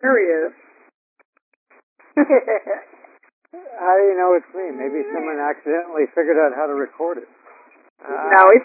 There he is. How do you know it's me? Maybe someone accidentally figured out how to record it. No, it's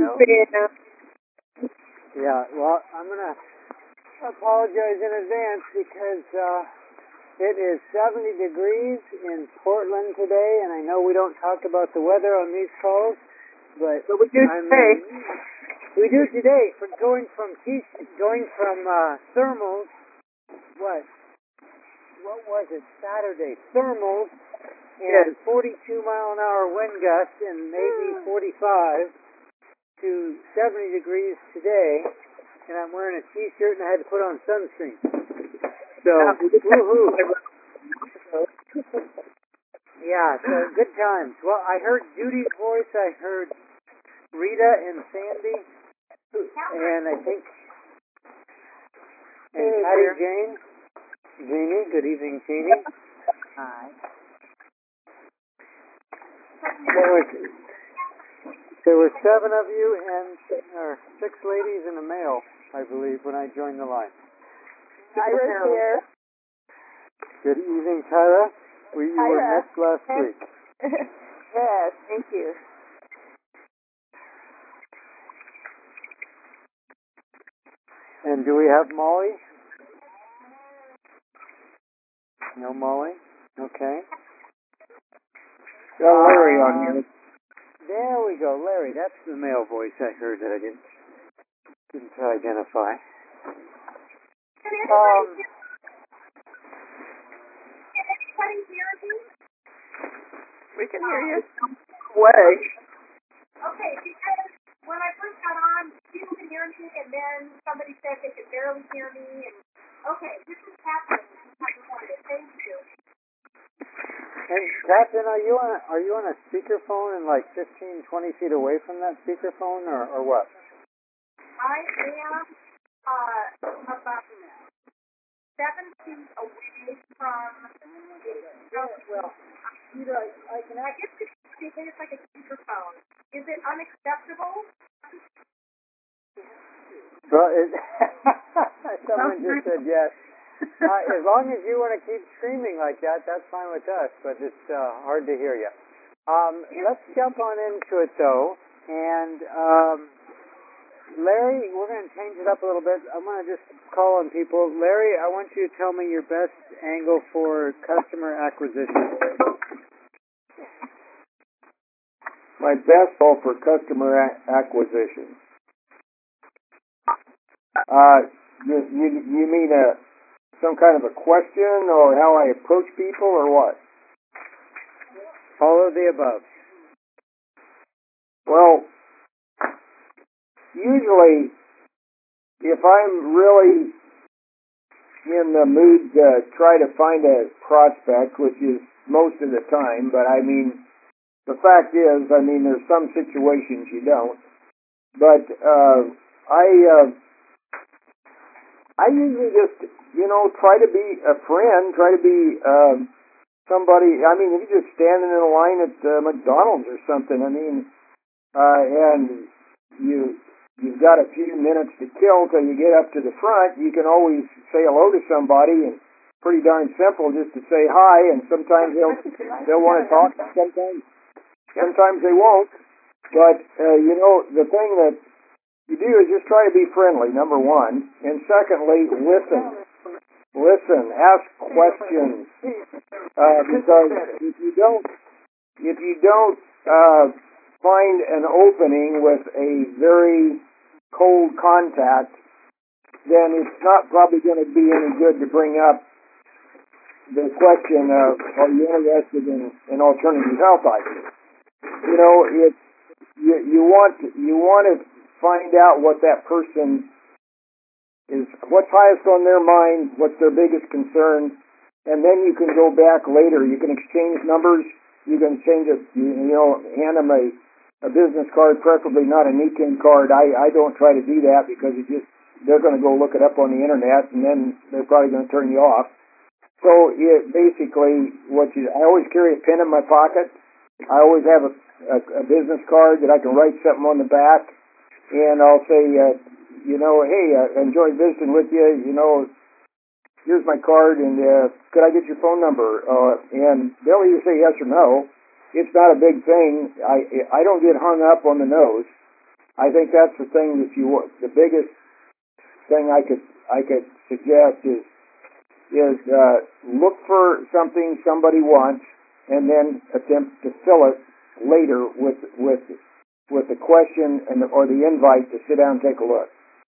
Yeah, well, I'm going to apologize in advance because it is 70 degrees in Portland today, and I know we don't talk about the weather on these calls, but we do today. We do today. For going from thermals, what was it? Saturday thermals and 42-mile-an-hour wind gusts and maybe 45 to 70 degrees today, and I'm wearing a T-shirt and I had to put on sunscreen. So, woohoo! Yeah, so good times. Well, I heard Judy's voice. I heard Rita and Sandy, and I think Patty Jane. Jeannie, good evening, Jeannie. Hi. There were 7 of you or 6 ladies and a male, I believe, when I joined the line. I was here. Good evening, Tyra. You were missed last week. Yes, thank you. And do we have Molly? No Molly? Okay. Got Larry on here. There we go, Larry. That's the male voice I heard that I didn't identify. We can hear you. Way. Okay, because when I first got on, people could hear me, and then somebody said they could barely hear me. And okay, this is happening. Thank you. And Captain, are you on a speakerphone and like 15, 20 feet away from that speakerphone, or what? I am about 7 feet away from. Well, I can I guess it's like a speakerphone. Is it unacceptable? Well, someone just said yes. As long as you want to keep screaming like that, that's fine with us, but it's hard to hear you. Let's jump on into it, though. And Larry, we're going to change it up a little bit. I'm going to just call on people. Larry, I want you to tell me your best angle for customer acquisition. My best goal for customer acquisition. You mean some kind of a question, or how I approach people, or what? All of the above. Well, usually, if I'm really in the mood to try to find a prospect, which is most of the time, but I mean, the fact is, there's some situations you don't. But I usually just, try to be a friend, try to be somebody. If you're just standing in a line at McDonald's or something, and you've got a few minutes to kill till you get up to the front, you can always say hello to somebody, and pretty darn simple just to say hi, and sometimes they'll want to talk, sometimes they won't. But the thing that you do is just try to be friendly, number one, and secondly, listen, ask questions, because if you don't find an opening with a very cold contact, then it's not probably going to be any good to bring up the question of, are you interested in alternative health ideas? You want to find out what that person is, what's highest on their mind, what's their biggest concern, and then you can go back later. You can exchange numbers. You can change it. Hand them a business card, preferably not an e-kin card. I don't try to do that because they're going to go look it up on the internet, and then they're probably going to turn you off. So basically, I always carry a pen in my pocket. I always have a business card that I can write something on the back, and I'll say, hey, I enjoyed visiting with you. here's my card, and could I get your phone number? And they'll either say yes or no. It's not a big thing. I don't get hung up on the nose. I think that's the thing that the biggest thing I could suggest is look for something somebody wants, and then attempt to fill it later with the question or the invite to sit down and take a look.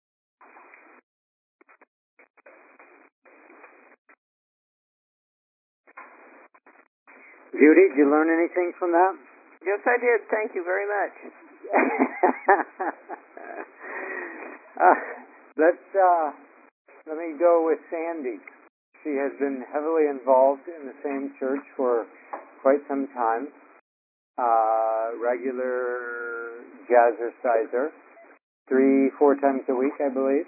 Judy, did you learn anything from that? Yes, I did. Thank you very much. Let me go with Sandy. She has been heavily involved in the same church for quite some time. Regular jazzerciser, 3-4 times a week, I believe.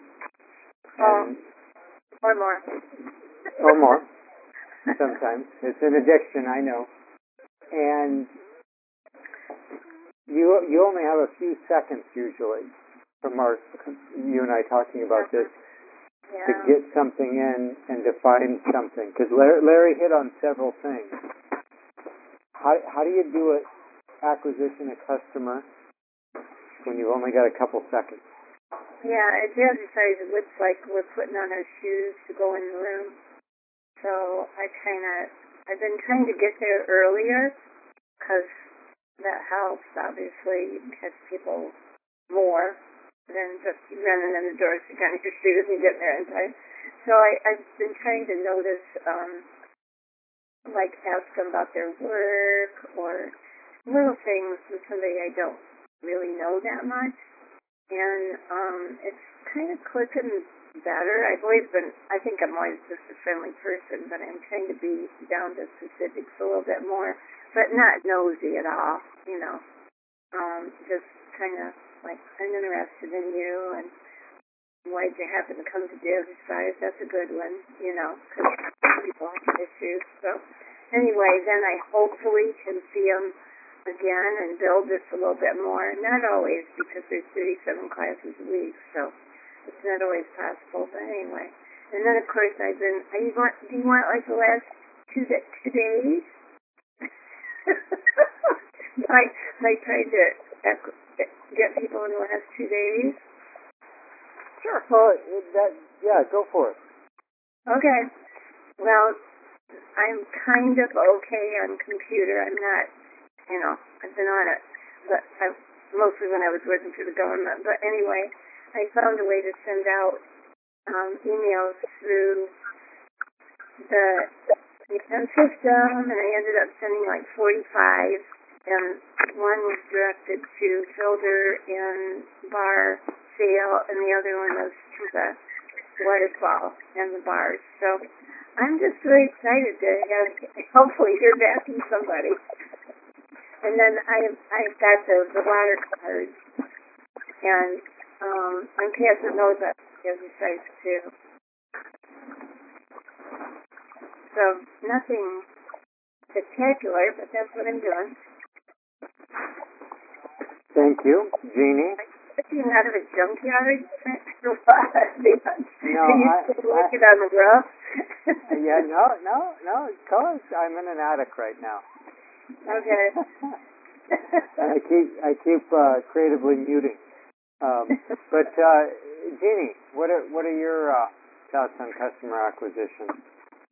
Or more. Or more. Sometimes. It's an addiction, I know. And you only have a few seconds usually from you and I talking about this to get something in and to find something. Because Larry hit on several things. How do you do it? Acquisition a customer when you've only got a couple seconds? Yeah, it's exercise. It looks like we're putting on our shoes to go in the room. So I've been trying to get there earlier because that helps. Obviously, you can catch people more than just running in the doors to kind of your shoes and getting there in time. So I've been trying to notice, like ask them about their work or little things with somebody I don't really know that much. And it's kind of clicking better. I think I'm always just a friendly person, but I'm trying to be down to specifics a little bit more, but not nosy at all, just kind of like, I'm interested in you, and why'd you happen to come to Jazzercise? That's a good one, because people have issues. So anyway, then I hopefully can see them again and build this a little bit more. Not always, because there's 37 classes a week, so it's not always possible, but anyway. And then, of course, do you want like the last two days? I tried to get people in the last 2 days. Sure. Well, go for it. Okay. Well, I'm kind of okay on computer. I'm not, I've been on it, but mostly when I was working for the government. But anyway, I found a way to send out emails through the system, and I ended up sending like 45, and one was directed to Filter and Bar Sale, and the other one was to the waterfall and the bars. So I'm just really excited to hopefully hear back from somebody. And then I've got the water cards, and I'm passing those up to the sites too. So nothing spectacular, but that's what I'm doing. Thank you, Jeannie. Looking out of a junkyard? No, look it on the roof. Yeah, no, because I'm in an attic right now. Okay. And I keep creatively muting. But Jeannie, what are your thoughts on customer acquisition?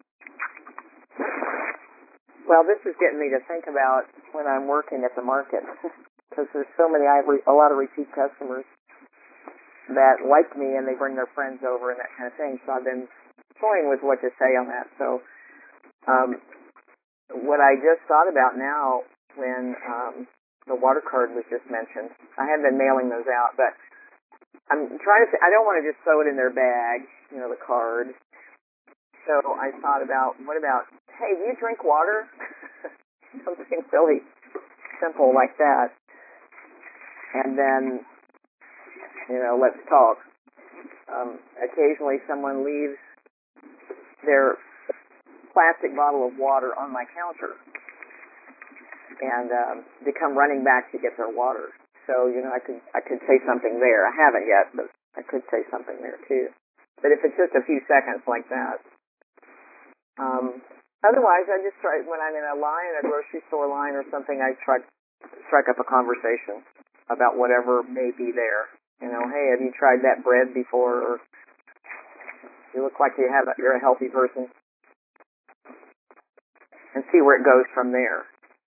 Well, this is getting me to think about when I'm working at the market, because there's so many. I have a lot of repeat customers that like me, and they bring their friends over and that kind of thing. So I've been toying with what to say on that. So what I just thought about now, when the water card was just mentioned, I have been mailing those out, but I'm trying to. I don't want to just throw it in their bag, the card. So I thought about, what about, hey, do you drink water? Something really simple like that. And then, let's talk. Occasionally someone leaves their plastic bottle of water on my counter, and they come running back to get their water. So, I could say something there. I haven't yet, but I could say something there too. But if it's just a few seconds like that, Otherwise, I just try, when I'm in a line, a grocery store line or something, I try to strike up a conversation about whatever may be there. You know, hey, have you tried that bread before? Or you look like you're a healthy person. And see where it goes from there.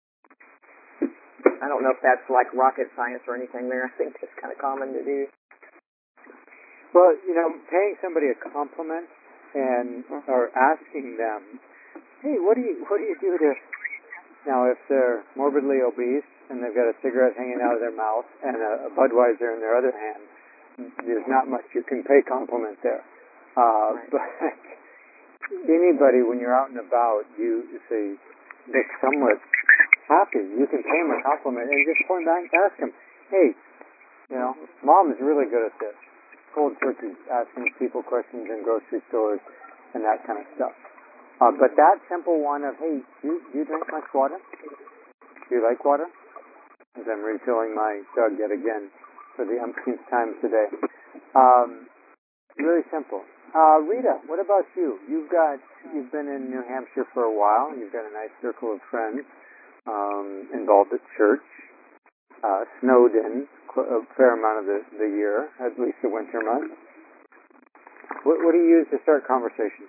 I don't know if that's like rocket science or anything there. I think it's kind of common to do. Well, you know, paying somebody a compliment and or asking them, hey, what do you do to, now if they're morbidly obese and they've got a cigarette hanging out of their mouth and a Budweiser in their other hand, there's not much you can pay compliment there. But anybody, when you're out and about, you say, look somewhat happy. You can pay them a compliment and just point back and ask them, hey, you know, Mom is really good at this. Cold turkey, asking people questions in grocery stores and that kind of stuff. But that simple one of, hey, do you drink much water? Do you like water? As I'm refilling my jug yet again for the umpteenth time today. Really simple. Rita, what about you? You've been in New Hampshire for a while. You've got a nice circle of friends involved at church. Snowed in a fair amount of the year, at least the winter months. What do you use to start conversations?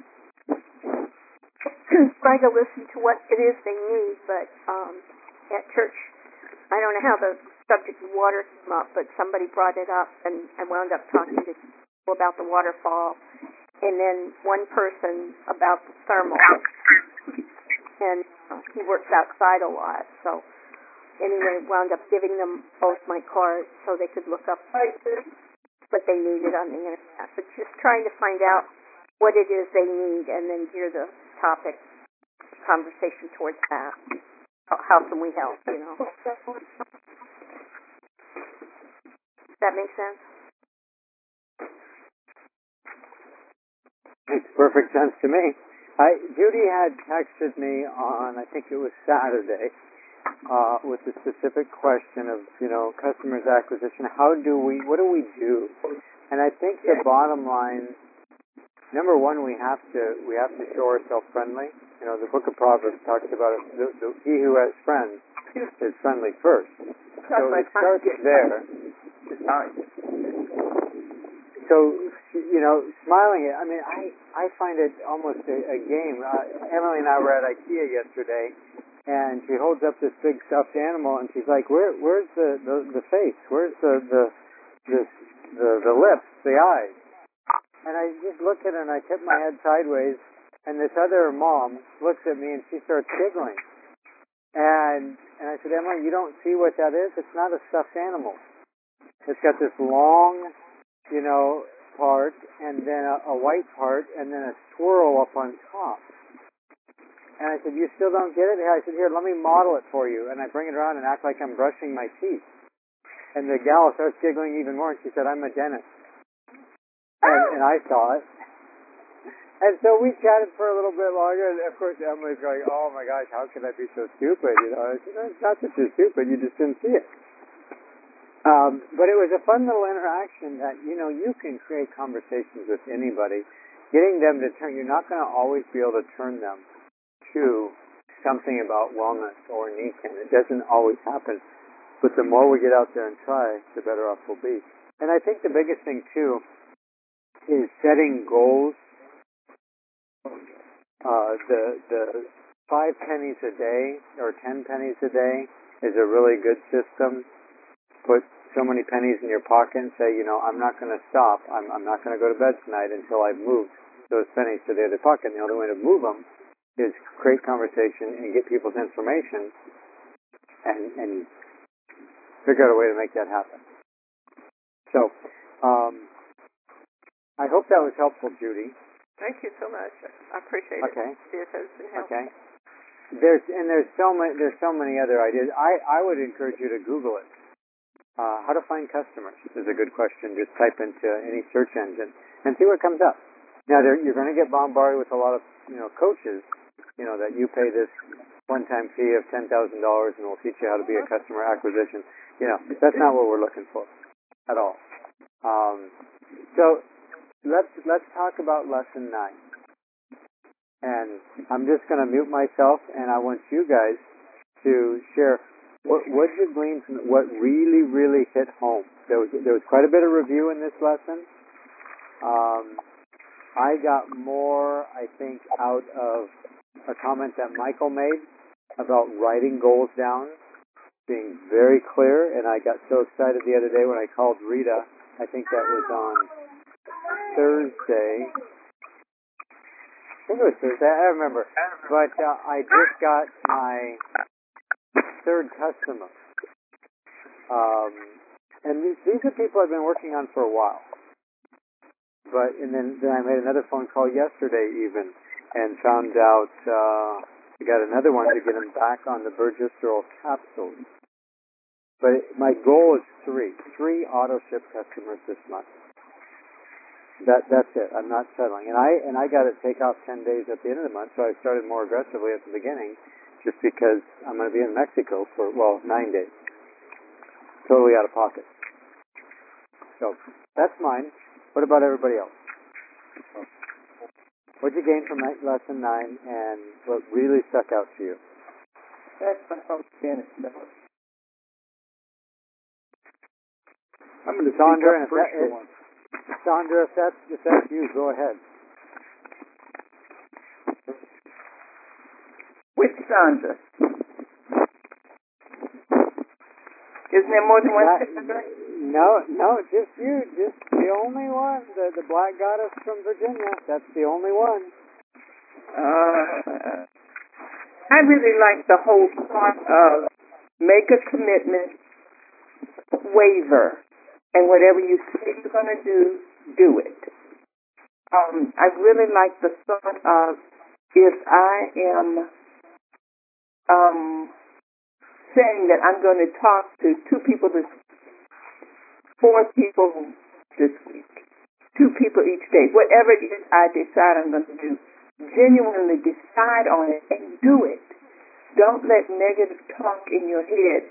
Try to listen to what it is they need, but at church, I don't know how the subject of water came up, but somebody brought it up, and I wound up talking to people about the waterfall, and then one person about the thermal. And he works outside a lot, so anyway, wound up giving them both my cards so they could look up what they needed on the internet. But just trying to find out what it is they need and then gear the topic conversation towards that. How can we help, you know? Does that make sense? Makes perfect sense to me. Judy had texted me on, I think it was Saturday, with a specific question of, you know, customers acquisition. What do we do? And I think the bottom line, number one, we have to show ourselves friendly. You know, the Book of Proverbs talks about it. He who has friends is friendly first. So it starts there. So, you know, smiling. I mean, I find it almost a game. Emily and I were at IKEA yesterday, and she holds up this big stuffed animal, and she's like, "Where's the face? Where's the lips, the eyes?" And I just looked at her, and I tipped my head sideways, and this other mom looks at me, and she starts giggling. And I said, "Emily, you don't see what that is? It's not a stuffed animal. It's got this long, you know, part, and then a white part, and then a swirl up on top." And I said, "You still don't get it?" I said, "Here, let me model it for you." And I bring it around and act like I'm brushing my teeth. And the gal starts giggling even more, and she said, "I'm a dentist." And I saw it. And so we chatted for a little bit longer, and of course Emily's going, "Oh my gosh, how could I be so stupid?" You know, I said, "No, it's not that you're stupid, you just didn't see it." But it was a fun little interaction that, you know, you can create conversations with anybody. Getting them to turn, you're not going to always be able to turn them to something about wellness or Nichiren. It doesn't always happen. But the more we get out there and try, the better off we'll be. And I think the biggest thing, too, is setting goals. The 5 pennies a day or 10 pennies a day is a really good system. Put so many pennies in your pocket and say, you know, I'm not going to stop. I'm not going to go to bed tonight until I've moved those pennies to the other pocket. And the only way to move them is create conversation and get people's information and figure out a way to make that happen. So, I hope that was helpful, Judy. Thank you so much. I appreciate it. Okay. It has been helpful. Okay. There's so many other ideas. I would encourage you to Google it. How to find customers is a good question. Just type into any search engine and see what comes up. Now you're going to get bombarded with a lot of, you know, coaches, you know, that you pay this one-time fee of $10,000 and we'll teach you how to be a customer acquisition. You know, that's not what we're looking for at all. So let's talk about lesson 9. And I'm just going to mute myself, and I want you guys to share what you gleaned from it, what really, really hit home. There was quite a bit of review in this lesson. I got more, I think, out of a comment that Michael made about writing goals down, being very clear, and I got so excited the other day when I called Rita. I think that was on Thursday. I think it was Thursday, I don't remember. But I just got my third customer. And these are people I've been working on for a while. But and then I made another phone call yesterday even, and found out I got another one to get him back on the Burgess-Earl capsules. But my goal is three auto ship customers this month. That's it. I'm not settling, and I got to take off 10 days at the end of the month, so I started more aggressively at the beginning, just because I'm going to be in Mexico for 9 days, totally out of pocket. So that's mine. What about everybody else? What'd you gain from lesson 9, and what really stuck out to you? That's my whole Spanish stuff. I'm going to Sandra, speak up first for once. Sandra, if that's you, go ahead. Which Sandra? Isn't there more than one Sandra? No, just you. Just the only one. The black goddess from Virginia. That's the only one. I really like the whole thought of make a commitment, waver, and whatever you say you're going to do it. I really like the thought of if I am saying that I'm going to talk to 4 people this week, 2 people each day, whatever it is I decide I'm going to do, genuinely decide on it and do it. Don't let negative talk in your head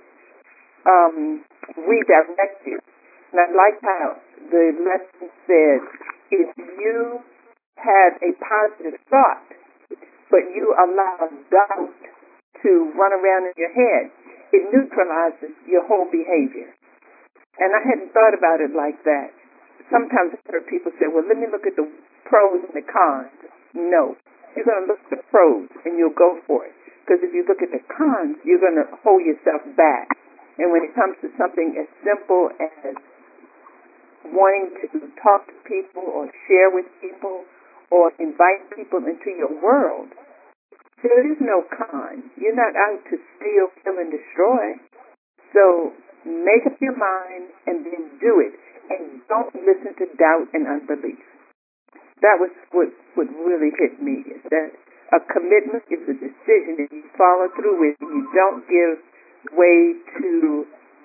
redirect you. And I like how the lesson said, if you have a positive thought, but you allow doubt to run around in your head, it neutralizes your whole behavior. And I hadn't thought about it like that. Sometimes I've heard people say, well, let me look at the pros and the cons. No. You're going to look at the pros and you'll go for it. Because if you look at the cons, you're going to hold yourself back. And when it comes to something as simple as wanting to talk to people or share with people or invite people into your world, there is no con. You're not out to steal, kill, and destroy. So make up your mind and then do it. And don't listen to doubt and unbelief. That was what really hit me, is that a commitment is a decision that you follow through with, and you don't give way to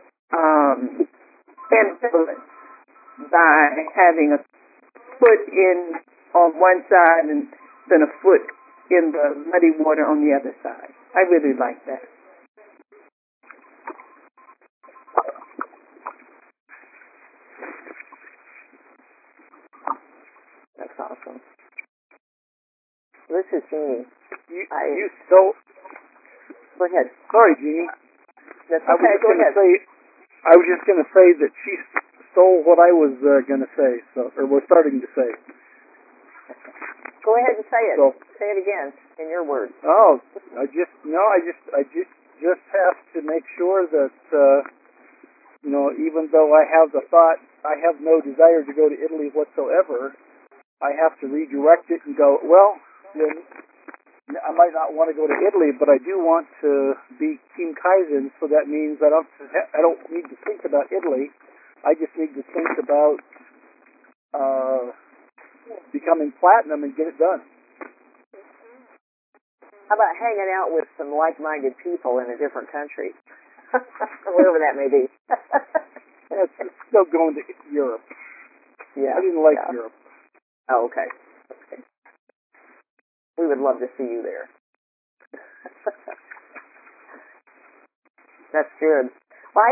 ambivalence by having a foot in on one side and then a foot in the muddy water on the other side. I really like that. That's awesome. This is Jeannie. You stole. Go ahead. Sorry, Jeannie. That's I okay. Go ahead. I was just going to say that she stole what I was going to say, or was starting to say. Go ahead and say it. So, say it again in your words. Oh, I just have to make sure that even though I have the thought, I have no desire to go to Italy whatsoever, I have to redirect it and go, well, then I might not want to go to Italy, but I do want to be Team Kaizen, so that means I don't need to think about Italy. I just need to think about becoming platinum and get it done. How about hanging out with some like-minded people in a different country? Wherever that may be. It's still going to Europe. Yeah. I didn't like Europe. Oh, okay. We would love to see you there. That's good. Well,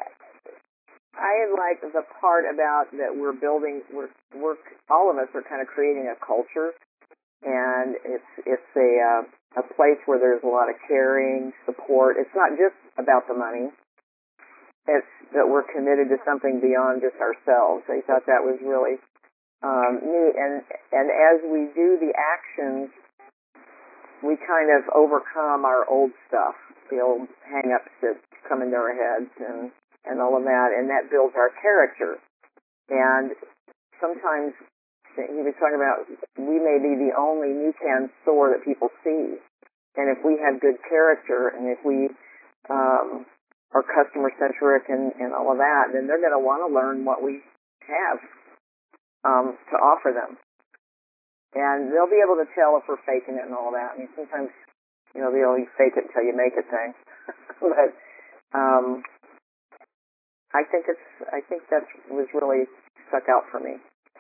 I like the part about that we're building, all of us are kind of creating a culture and it's a place where there's a lot of caring, support. It's not just about the money. It's that we're committed to something beyond just ourselves. I thought that was really neat. And as we do the actions, we kind of overcome our old stuff, the old hang-ups that come into our heads and all of that, and that builds our character. And sometimes he was talking about we may be the only new can store that people see. And if we have good character and if we are customer-centric and all of that, then they're going to want to learn what we have to offer them. And they'll be able to tell if we're faking it and all that. I mean, sometimes, the only fake it till you make it thing. But I think that was really stuck out for me.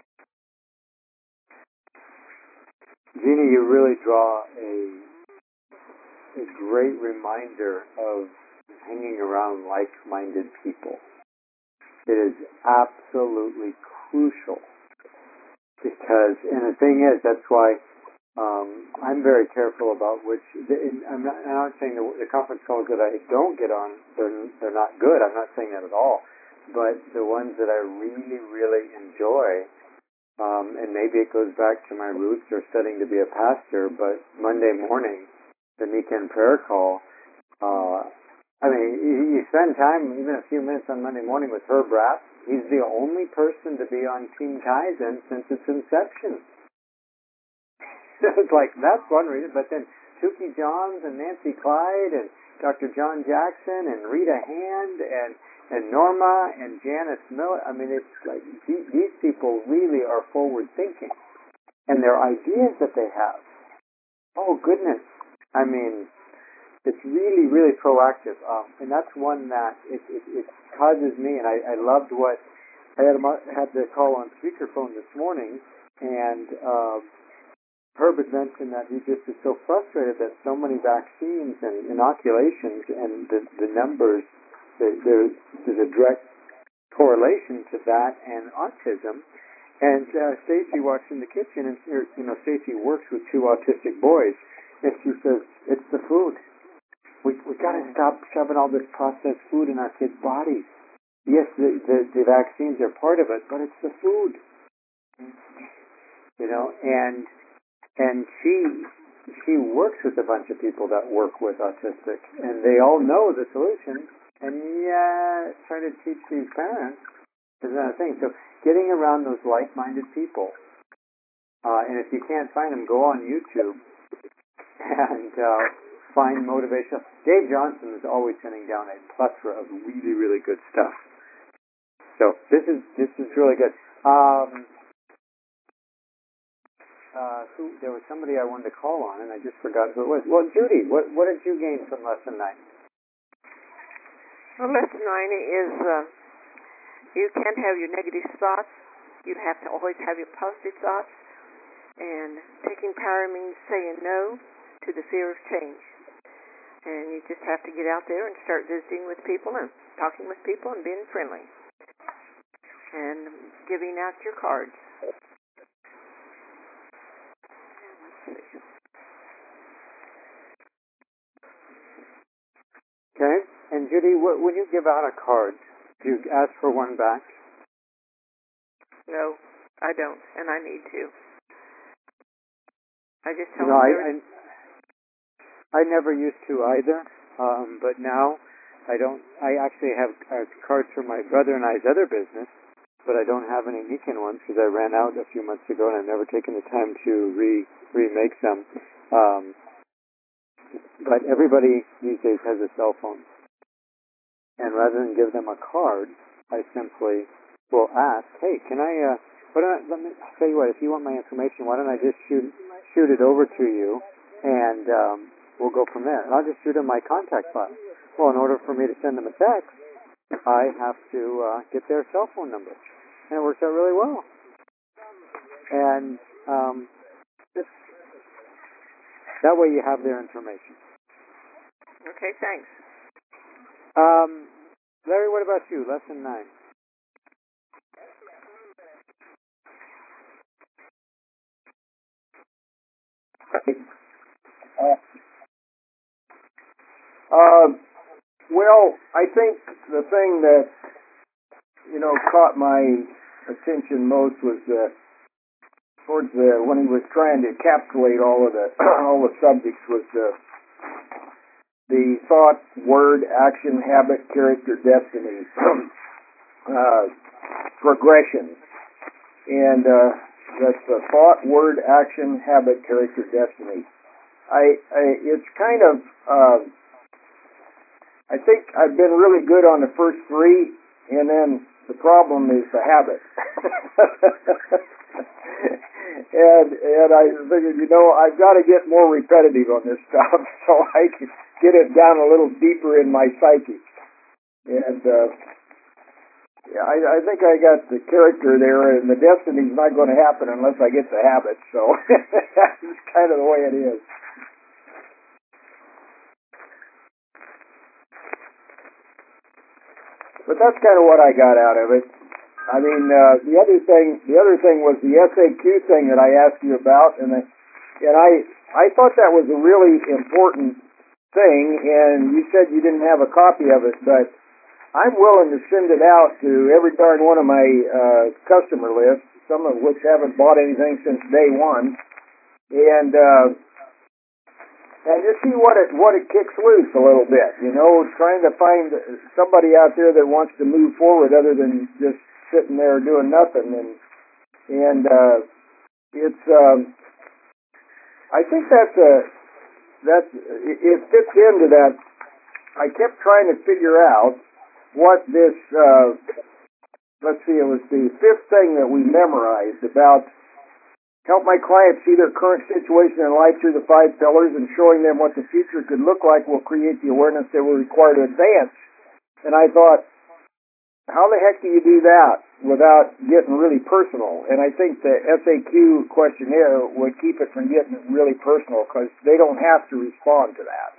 Jeannie, you really draw a great reminder of hanging around like-minded people. It is absolutely crucial because, and the thing is, that's why I'm very careful about which. I'm not saying the conference calls that I don't get on, they're not good. I'm not saying that at all. But the ones that I really, really enjoy. And maybe it goes back to my roots or studying to be a pastor, but Monday morning, the Nikan prayer call, you spend time, even a few minutes on Monday morning with Herb Rapp. He's the only person to be on Team Kaizen since its inception. It's like, that's one reason, but then Tukey Johns and Nancy Clyde and Dr. John Jackson and Rita Hand and Norma and Janice Miller. I mean, it's like these people really are forward-thinking. And their ideas that they have, oh, goodness. I mean, it's really, really proactive. And that's one that it causes me, and I loved what, I had the call on speakerphone this morning, and Herb had mentioned that he just is so frustrated that so many vaccines and inoculations and the numbers, there's a direct correlation to that and autism. And Stacy walks in the kitchen, and Stacy works with two autistic boys, and she says, "It's the food. We got to stop shoving all this processed food in our kids' bodies. Yes, the vaccines are part of it, but it's the food." And she works with a bunch of people that work with autistic, and they all know the solution. And trying to teach these parents is another thing. So getting around those like-minded people, and if you can't find them, go on YouTube and find motivation. Dave Johnson is always sending down a plethora of really, really good stuff. So this is really good. There was somebody I wanted to call on, and I just forgot who it was. Well, Judy, what did you gain from lesson 9? Well, lesson 9 is you can't have your negative thoughts. You have to always have your positive thoughts. And taking power means saying no to the fear of change. And you just have to get out there and start visiting with people and talking with people and being friendly. And giving out your cards. Okay. And Judy, when you give out a card, do you ask for one back? No, I don't, and I need to. I just tell them. I never used to either, but now I don't. I actually have cards for my brother and I's other business, but I don't have any Nikan ones because I ran out a few months ago, and I've never taken the time to remake them. But everybody these days has a cell phone. And rather than give them a card, I simply will ask, "Hey, can I? Let me tell you what. If you want my information, why don't I just shoot it over to you, and we'll go from there. And I'll just shoot them my contact file. Well, in order for me to send them a text, I have to get their cell phone number, and it works out really well. And that way, you have their information. Okay, thanks. Larry, what about you? Lesson 9. Uh, uh, well, I think the thing that caught my attention most was towards when he was trying to encapsulate all of the all the subjects was the thought, word, action, habit, character, destiny, progression, and that's the thought, word, action, habit, character, destiny. It's kind of I think I've been really good on the first three, and then the problem is the habit. and I figured, I've got to get more repetitive on this stuff so I can get it down a little deeper in my psyche. And yeah, I think I got the character there, and the destiny's not going to happen unless I get the habit. So that's kind of the way it is. But that's kind of what I got out of it. I mean, the other thing was the SAQ thing that I asked you about, and I thought that was a really important thing. And you said you didn't have a copy of it, but I'm willing to send it out to every darn one of my customer lists, some of which haven't bought anything since day one, and just see what it kicks loose a little bit. Trying to find somebody out there that wants to move forward other than just sitting there doing nothing. And it's I think it fits into that. I kept trying to figure out what this. Let's see, it was the fifth thing that we memorized about. Help my clients see their current situation in life through the 5 pillars, and showing them what the future could look like will create the awareness they will require to advance. And I thought, how the heck do you do that without getting really personal? And I think the SAQ questionnaire would keep it from getting really personal because they don't have to respond to that.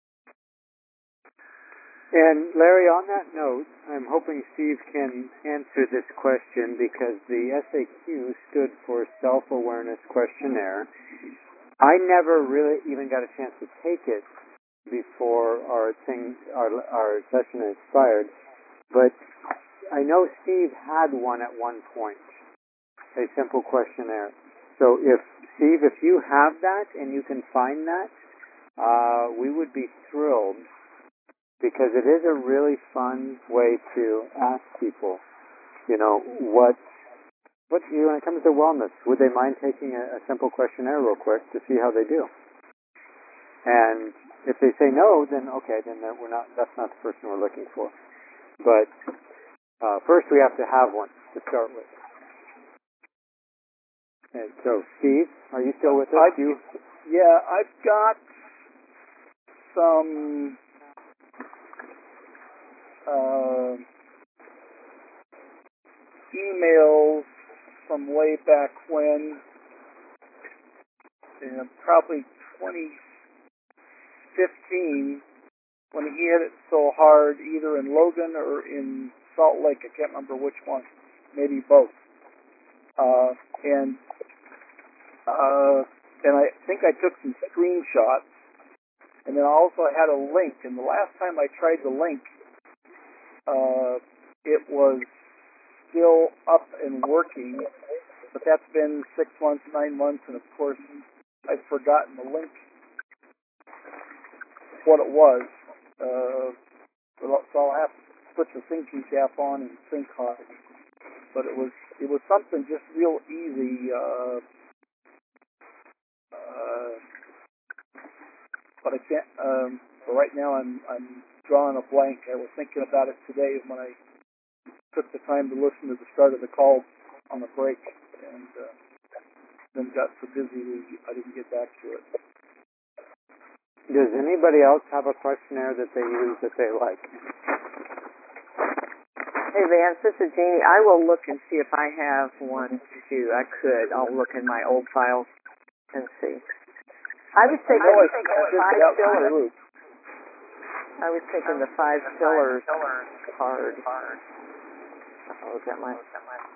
And Larry, on that note, I'm hoping Steve can answer this question because the SAQ stood for Self-Awareness Questionnaire. I never really even got a chance to take it before our session expired, but I know Steve had one at one point, a simple questionnaire. So Steve, if you have that and you can find that, we would be thrilled. Because it is a really fun way to ask people, what when it comes to wellness, would they mind taking a simple questionnaire real quick to see how they do? And if they say no, then okay, then that's not the person we're looking for. But first we have to have one to start with. And so, Steve, are you still with us? Yeah, I've got some emails from way back when, probably 2015, when he hit it so hard, either in Logan or in Salt Lake. I can't remember which one. Maybe both. And I think I took some screenshots. And then I also had a link. And the last time I tried the link, it was still up and working, but that's been 6 months, 9 months, and of course I've forgotten the link, what it was. So I'll have to put the thinking cap on and think hard. But it was something just real easy. But I can't. But right now I'm drawing a blank. I was thinking about it today when I took the time to listen to the start of the call on the break, and then got so busy I didn't get back to it. Does anybody else have a questionnaire that they use that they like? Hey, Vance, this is Jeannie. I will look and see if I have one too. I'll look in my old files and see. I was taking the 5 pillars. I was taking the 5 pillars card. I'll look at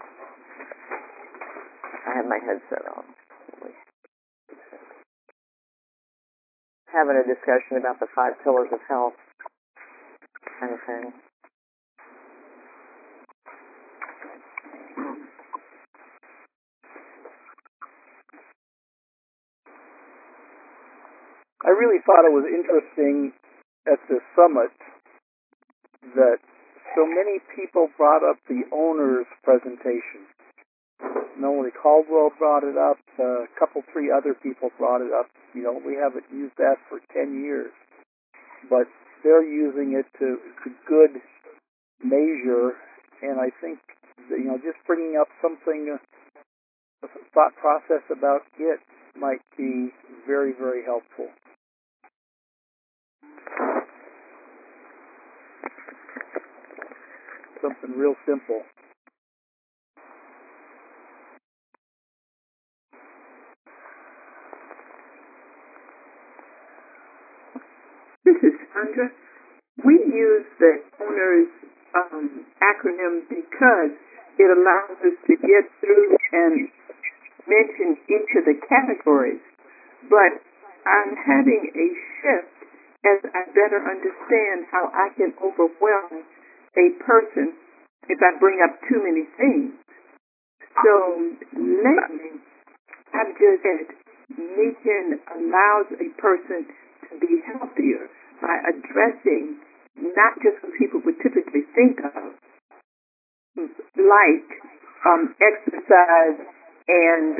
I have my headset on. having a discussion about the 5 pillars of health kind of thing. I really thought it was interesting at the summit that so many people brought up the owner's presentation. Melanie Caldwell brought it up. A couple, 3 other people brought it up. You know, we haven't used that for 10 years, but they're using it to good measure. And I think that, you know, just bringing up something, a thought process about it might be very, very helpful. Something real simple. This is Sandra. We use the owner's acronym because it allows us to get through and mention each of the categories. But I'm having a shift as I better understand how I can overwhelm a person if I bring up too many things. So lately, I've just said Nichiren allows a person to be healthier by addressing not just what people would typically think of, like exercise and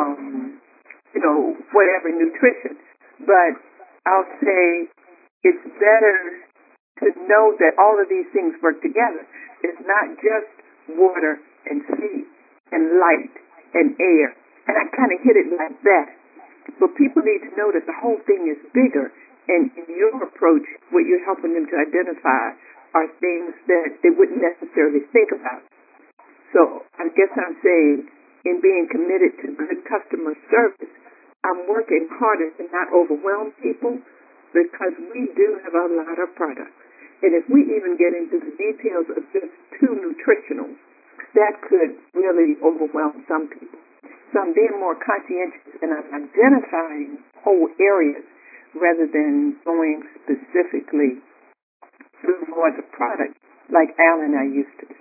whatever nutrition, but I'll say it's better to know that all of these things work together. It's not just water and sea and light and air. And I kind of hit it like that. But people need to know that the whole thing is bigger. And in your approach, what you're helping them to identify are things that they wouldn't necessarily think about. So I guess I'm saying in being committed to good customer service, I'm working harder to not overwhelm people because we do have a lot of products. And if we even get into the details of just 2 nutritionals, that could really overwhelm some people. So I'm being more conscientious and I'm identifying whole areas rather than going specifically through more the product like Al and I used to do.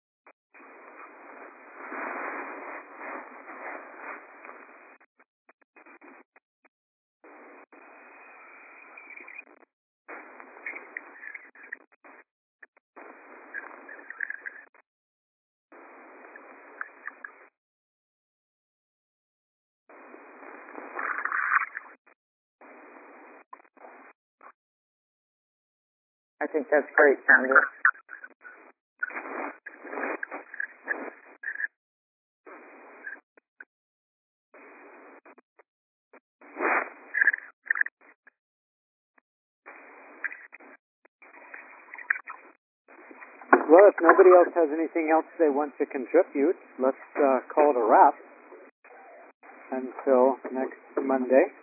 I think that's great, Sandra. Well, if nobody else has anything else they want to contribute, let's call it a wrap until next Monday.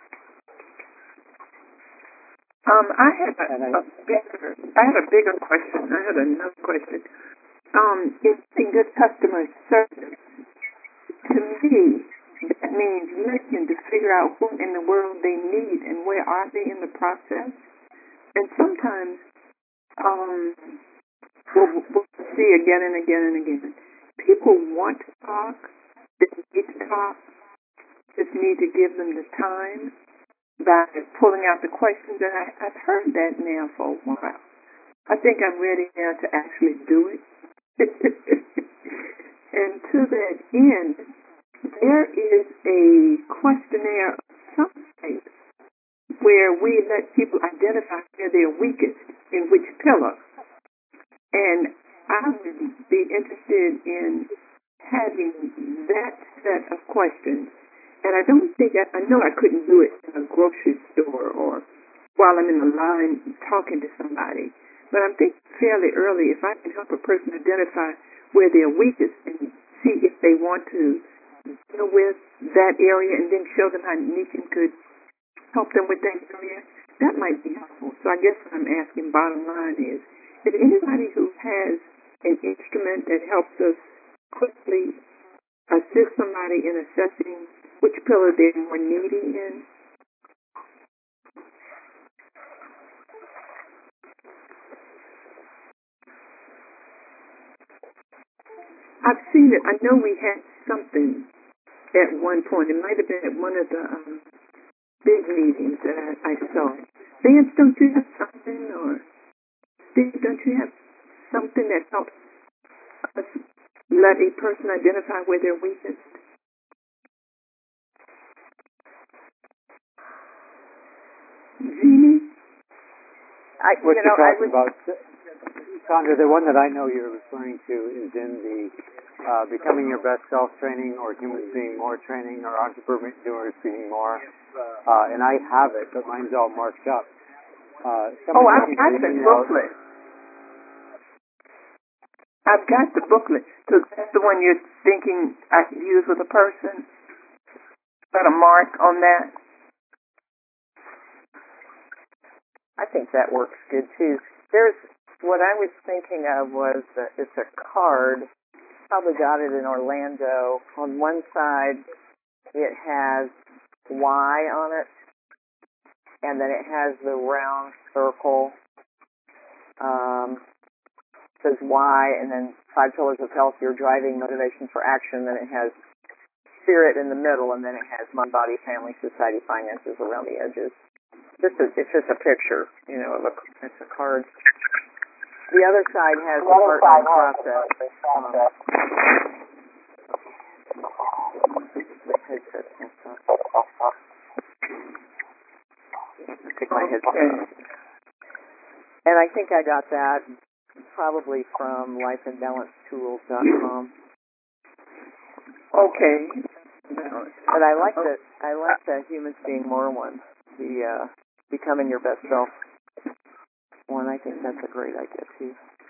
I had a bigger question. I had another question. In good customer service, to me, that means listening to figure out what in the world they need and where are they in the process. And sometimes we'll see again and again and again. People want to talk, they need to talk, just need to give them the time by pulling out the questions. And I've heard that now for a while. I think I'm ready now to actually do it. And to that end, there is a questionnaire of some type where we let people identify where they're weakest in which pillar. And I would be interested in having that set of questions. And I don't think, I know I couldn't do it in a grocery store or while I'm in the line talking to somebody. But I'm thinking fairly early, if I can help a person identify where they're weakest and see if they want to deal with that area and then show them how Nichiren could help them with that area, that might be helpful. So I guess what I'm asking bottom line is anybody who has an instrument that helps us quickly assist somebody in assessing which pillar they're more needy in? I've seen it. I know we had something at one point. It might have been at one of the big meetings that I saw. Vance, don't you have something, or Steve, don't you have something that helps us let a person identify where they're weakest? Jeannie? What you're talking about, Sandra, the one that I know you're referring to is in the Becoming Your Best Self training, or Humans Being More training, or Entrepreneurs Being More. And I have it, but mine's all marked up. I've got the booklet. I've got the booklet. So that's the one you're thinking I could use with a person? Got a mark on that? I think that works good too. There's what I was thinking of was that it's a card. Probably got it in Orlando. On one side, it has Y on it, and then it has the round circle. Says Y, and then 5 pillars of health, your driving motivation for action. Then it has spirit in the middle, and then it has mind, body, family, society, finances around the edges. It's just a picture, it's a card. The other side has the part-time process. The headset. Take my headset off. And I think I got that probably from lifeandbalancetools.com. Okay. But I like the Humans Being More one, the Becoming Your Best Self one. I think that's a great idea too.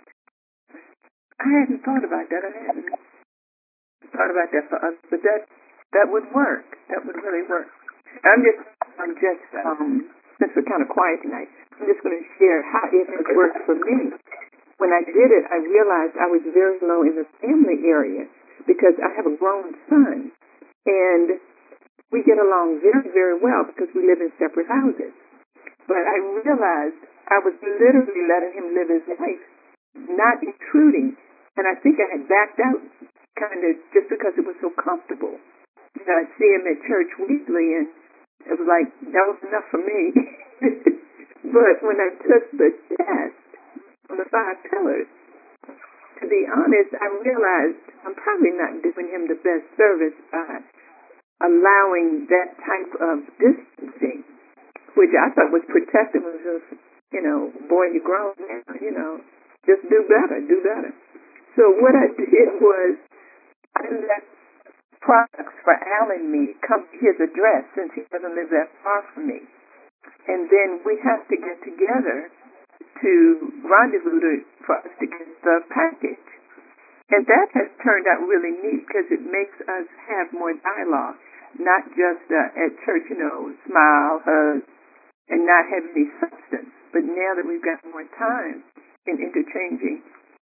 I hadn't thought about that. I hadn't thought about that for us, but that would work. That would really work. I'm just since we're kind of quiet tonight, I'm just going to share how it has worked for me. When I did it, I realized I was very low in the family area because I have a grown son, and we get along very, very well because we live in separate houses. But I realized I was literally letting him live his life, not intruding. And I think I had backed out kind of just because it was so comfortable. I'd see him at church weekly, and it was like, that was enough for me. But when I took the test on the 5 pillars, to be honest, I realized I'm probably not doing him the best service by allowing that type of distancing, which I thought was protective of just, boy, you're grown now, just do better. So what I did was I left products for Al and me come to his address since he doesn't live that far from me. And then we have to get together to rendezvous for us to get the package. And that has turned out really neat because it makes us have more dialogue, not just at church, smile, hug, and not have any substance. But now that we've got more time in interchanging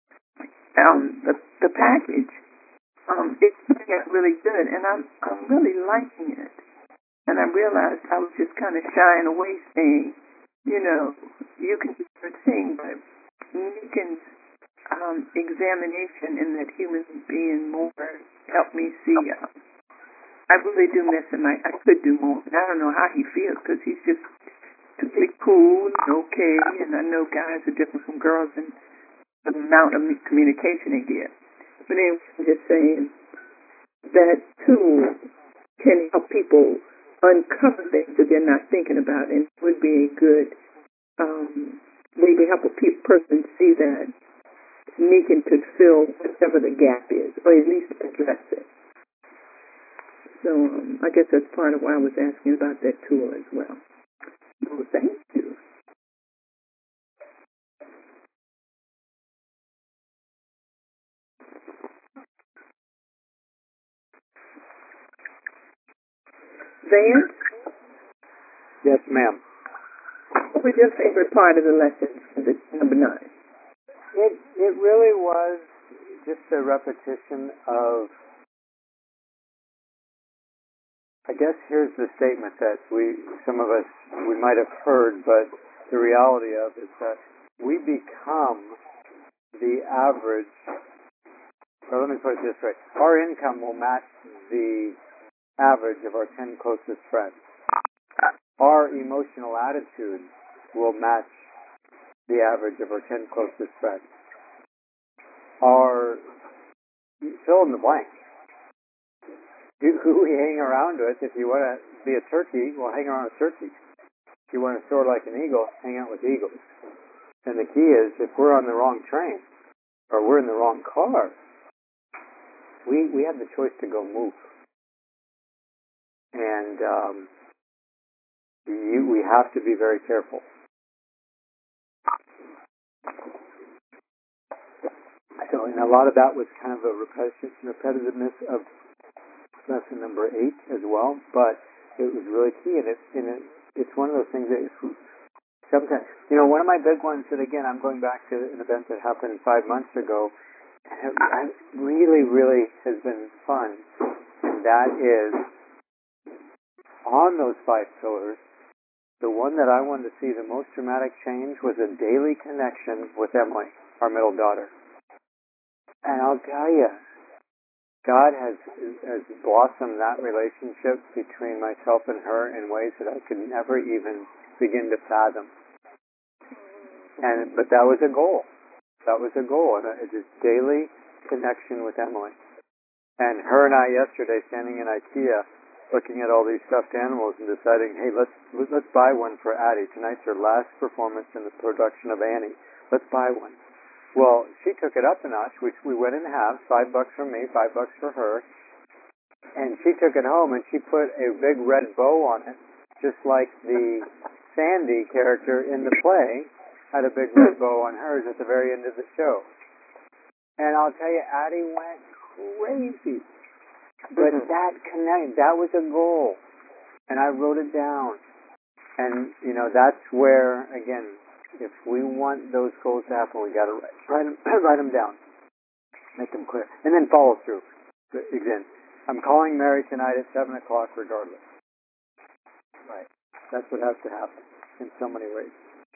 the package, it's turning out really good, and I'm really liking it. And I realized I was just kind of shying away, saying, you can do your thing, but Meekin's examination in that Humans Being More helped me see. I really do miss him. I could do more, and I don't know how he feels because he's just totally cool and okay. And I know guys are different from girls in the amount of communication they get. But anyway, I'm just saying that tool can help people uncover things that they're not thinking about, and it would be a good way to help a person see that Meekin could fill whatever the gap is, or at least address it. So I guess that's part of why I was asking about that tool as well. So thank you. Vance? Yes, ma'am. What was your favorite part of the lesson, number 9? It really was just a repetition of, I guess here's the statement that some of us might have heard, but the reality of is that we become the average or let me put it this way, our income will match the average of our 10 closest friends. Our emotional attitude will match the average of our 10 closest friends. Our, fill in the blank. Who we hang around with, if you want to be a turkey, well, hang around with turkeys. If you want to soar like an eagle, hang out with eagles. And the key is, if we're on the wrong train, or we're in the wrong car, we have the choice to go move. And we have to be very careful. So, and a lot of that was kind of a repetitiveness of lesson number 8 as well, but it was really key, and it's one of those things that sometimes, one of my big ones that, again, I'm going back to an event that happened 5 months ago, and it really, really has been fun, and that is, on those 5 pillars, the one that I wanted to see the most dramatic change was a daily connection with Emily, our middle daughter. And I'll tell you, God has blossomed that relationship between myself and her in ways that I could never even begin to fathom. But that was a goal. That was a goal, and it's a daily connection with Emily. And her and I yesterday, standing in IKEA, looking at all these stuffed animals and deciding, hey, let's buy one for Addie. Tonight's her last performance in the production of Annie. Let's buy one. Well, she took it up a notch, which we went in halves, $5 for me, $5 for her. And she took it home and she put a big red bow on it, just like the Sandy character in the play had a big red bow on hers at the very end of the show. And I'll tell you, Addie went crazy. But that was a goal. And I wrote it down. And, that's where, again, if we want those goals to happen, we got to write them down, make them clear, and then follow through. Again, I'm calling Mary tonight at 7 o'clock regardless. Right. That's what has to happen in so many ways.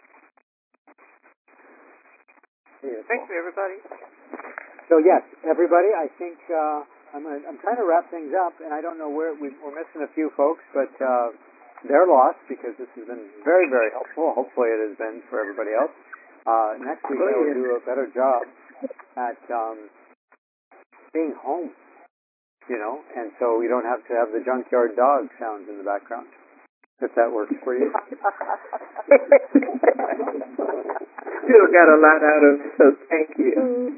Thank you, everybody. So yes, everybody, I think I'm trying to wrap things up, and I don't know where we're missing a few folks, but they're lost because this has been very, very helpful. Hopefully it has been for everybody else. Next week we'll do a better job at being home, and so we don't have to have the junkyard dog sounds in the background, if that works for you. Still got a lot out of it, so thank you.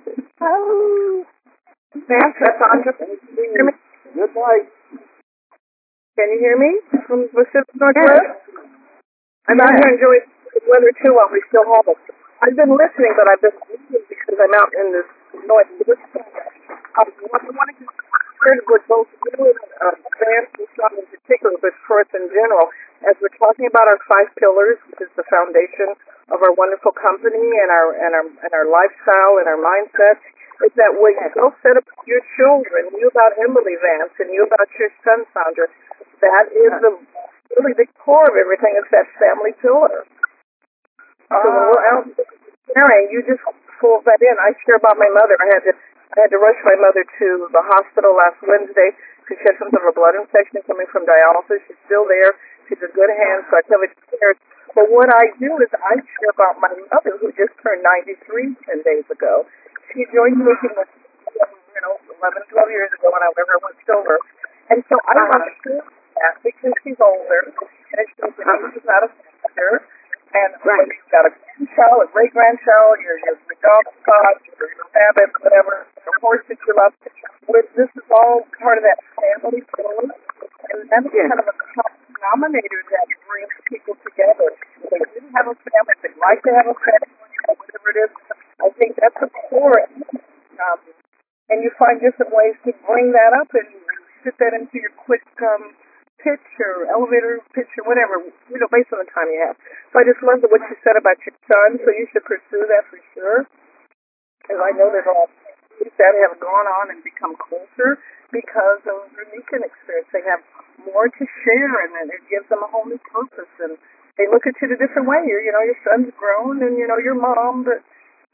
That's Sandra. Can you hear me? Good night. Can you hear me from Pacific Northwest? I'm out here enjoying the weather too while we still have it. I've been listening, but I've been listening because I'm out in this noise. What I wanted to share with both you and Vance and Sean in particular, but for us in general, as we're talking about our 5 pillars, which is the foundation of our wonderful company and our lifestyle and our mindset, is that when you go set up your children, you about Emily Vance and you about your son Sandra, that is really the core of everything. It's that family pillar. So when we're out sharing, you just pull that in. I share about my mother. I had to rush my mother to the hospital last Wednesday because she had some sort of a blood infection coming from dialysis. She's still there. She's in good hands, so I tell her to care. But what I do is I share about my mother, who just turned 93 10 days ago. She joined me 11, 12 years ago when I went silver. And so I want to share that because she's older, and it shows that she's not a sister. And when you've got a grandchild, a great-grandchild, your dog spot, your rabbit, whatever, the horse that you love, this is all part of that family feeling. And that's kind of a common denominator that brings people together. If they didn't have a family, if they'd like to have a family, whatever it is, I think that's the core. And you find different ways to bring that up and fit that into your quick pitch or elevator pitch or whatever, based on the time you have. So I just loved what you said about your son, so you should pursue that for sure. Because I know there's a lot of things that have gone on and become closer because of their Nikan experience. They have more to share, and then it gives them a whole new purpose. And they look at you in a different way. Your son's grown, and your mom, but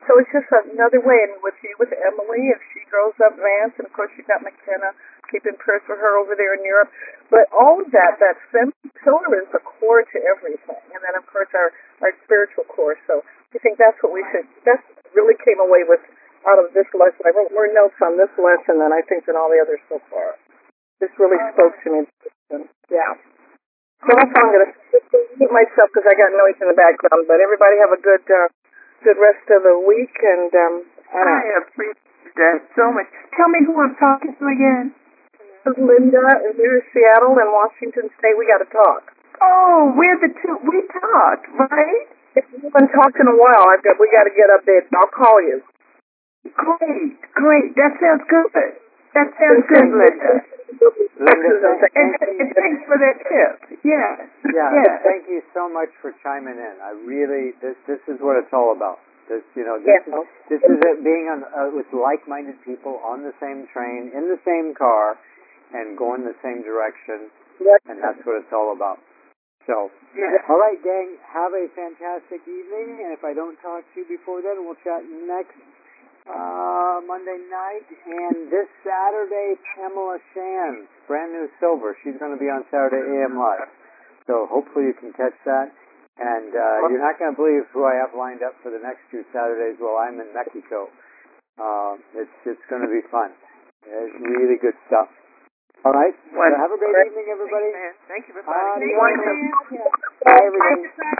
So it's just another way. And with you, with Emily, if she grows up Vance, and of course you've got McKenna, keeping prayers for her over there in Europe. But all of that pillar is the core to everything. And then of course our spiritual core. So I think that's what we should, that's really came away with out of this lesson. I wrote more notes on this lesson than I think than all the others so far. This really spoke to me. Yeah. So that's how I'm going to mute myself because I got noise in the background. But everybody have a good rest of the week. And I appreciate that so much. Tell me who I'm talking to again. This is Linda, and we're in Seattle and Washington State. We got to talk. Oh, we're the two. We talked, right? If we haven't talked in a while, we got to get updated. I'll call you. Great. That sounds good. That sounds good, Linda. And thanks for that tip. Yeah. Thank you so much for chiming in. I really, this is what it's all about. This is it, being with like-minded people on the same train, in the same car, and going the same direction. And that's what it's all about. So, all right, gang, have a fantastic evening. And if I don't talk to you before then, we'll chat next Monday night. And this Saturday, Pamela Shands, brand new silver. She's going to be on Saturday AM Live. So hopefully you can catch that. And you're not going to believe who I have lined up for the next 2 Saturdays while I'm in Mexico. It's going to be fun. It's really good stuff. All right. So have a great evening, everybody. Thank you, everybody. Bye, everybody.